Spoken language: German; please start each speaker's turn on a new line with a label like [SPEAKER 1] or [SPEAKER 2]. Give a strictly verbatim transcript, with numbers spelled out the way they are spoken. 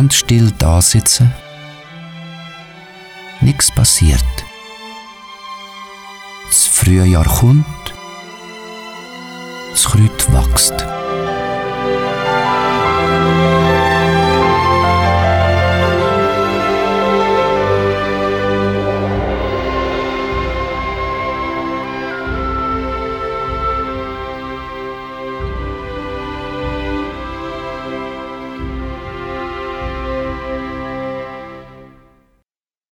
[SPEAKER 1] ganz still da sitzen. Nichts passiert. Das Frühjahr kommt, das Kraut wächst.